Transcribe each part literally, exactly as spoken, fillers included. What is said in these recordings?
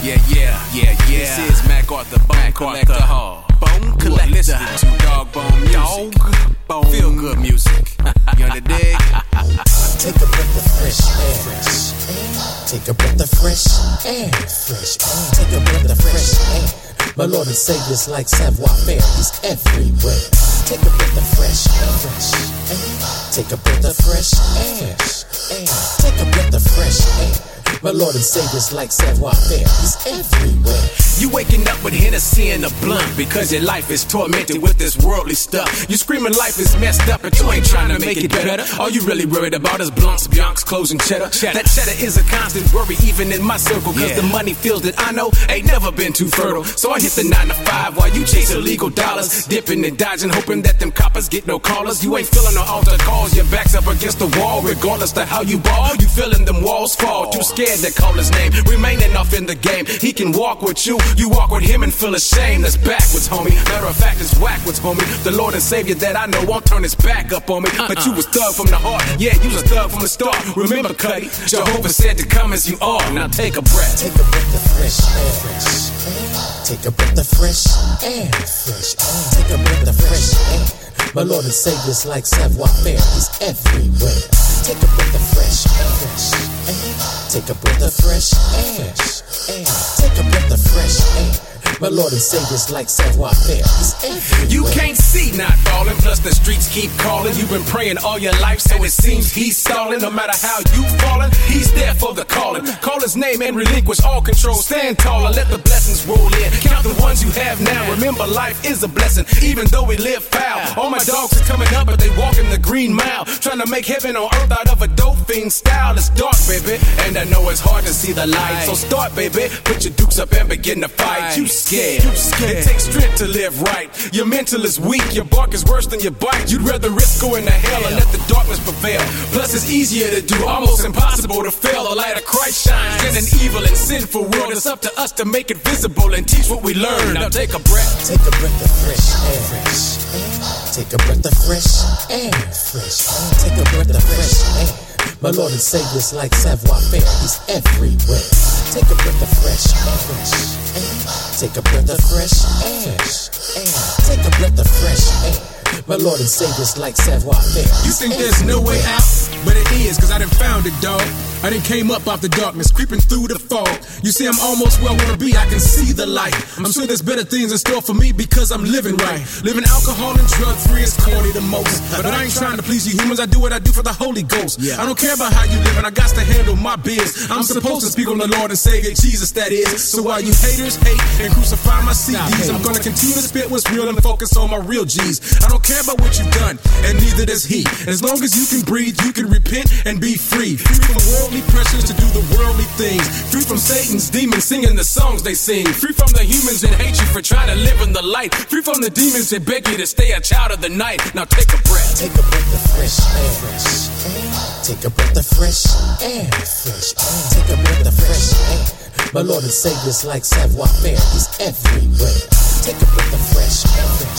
Yeah, yeah, yeah, yeah. This is MacArthur Bone Mac Collector Hall. Bone Collector. You listening to Dog Bone Music. Dog Bone. Feel good music. You under dig? Take a breath of fresh air. Take a breath of fresh air. Fresh air. Take a breath of fresh air. My Lord and Savior's like savoir-faire. He's everywhere. Take a breath of fresh air. Fresh air. Take a breath of fresh air. Take a breath of fresh air. My Lord and Savior's like savoir-faire. He's everywhere. You waking up with Hennessy and a blunt because your life is tormented with this worldly stuff. You screaming life is messed up and you ain't trying to make it better. All you really worried about is blunts, Biancs, clothes, and cheddar. That cheddar is a constant worry even in my circle, cause yeah. the money fields that I know ain't never been too fertile. So I hit the nine to five while you chase illegal dollars, dipping and dodging, hoping that them coppers get no callers. You ain't feeling no altar calls, your back's up against the wall. Regardless to how you ball, you feeling them walls fall. Too scared to call his name, remaining off in the game. He can walk with you, you walk with him and feel ashamed. That's backwards, homie. Matter of fact, it's whackwards, homie. The Lord and Savior that I know won't turn his back up on me. Uh-uh. But you was thug from the heart, yeah, you was thug from the start. Remember, Cuddy, Jehovah said to come as you are. Now take a breath. Take a breath of fresh air. Take a breath of fresh air. Fresh air. Take a breath of fresh air. My Lord and Savior's like savoir-faire. He's everywhere. Take a breath of fresh air. Take a breath of fresh air. Take a breath of fresh air. My Lord and Savior's like savoir-faire. He's everywhere. You can't see not falling, plus the streets keep calling. You've been praying all your life, so it seems he's stalling. No matter how you falling, he's there for the calling. Call his name and relinquish all control. Stand tall and let the blessings roll in. Count the ones you have now. Remember, life is a blessing, even though we live foul. All my dogs are coming up, but they walk in the green mile, trying to make heaven on earth out of a dope fiend style. It's dark, baby, and I know it's hard to see the light. So start, baby, put your dukes up and begin to fight. You scared. You scared. It takes strength to live right. Your mental is weak. Your bark is worse than your bite. You'd rather risk going to hell and let the darkness prevail. Plus, it's easier to do, almost impossible to fail. The light of Christ shines in an evil and sinful world. It's up to us to make it visible and teach what we learn. Now take a breath. Take a breath of fresh air. Fresh air. Take a breath of fresh air. Fresh air. Take a breath of fresh air. My Lord and Savior's like savoir-faire. He's everywhere. Take a breath of fresh air. Fresh air. Take a breath of fresh air. Take a breath of fresh air. My Lord and Savior's like savoir-faire. You think there's no way out? But it is, cause I done found it, dog. I done came up out the darkness, creeping through the fog. You see, I'm almost where I wanna be, I can see the light. I'm sure there's better things in store for me because I'm living right. Living alcohol and drug free is corny the most. But I ain't trying to please you humans, I do what I do for the Holy Ghost. Yeah. I don't care about how you living, I got to handle my biz. I'm supposed to speak on the Lord and Savior, Jesus that is. So while you haters hate and crucify my C Ds, I'm gonna continue to spit what's real and focus on my real G's. I don't care about what you've done, and neither does he. As long as you can breathe, you can repent and be free. Free from worldly pressures to do the worldly things. Free from Satan's demons singing the songs they sing. Free from the humans that hate you for trying to live in the light. Free from the demons that beg you to stay a child of the night. Now take a breath. Take a breath of fresh air. Take a breath of fresh air. Take a breath of fresh air. My Lord and Savior's like savoir-faire. He's everywhere. Take a breath of fresh air.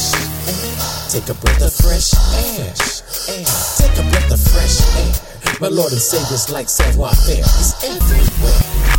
Take a breath of fresh air. Take a breath of fresh air. My Lord and Savior's like savoir-faire. He's everywhere.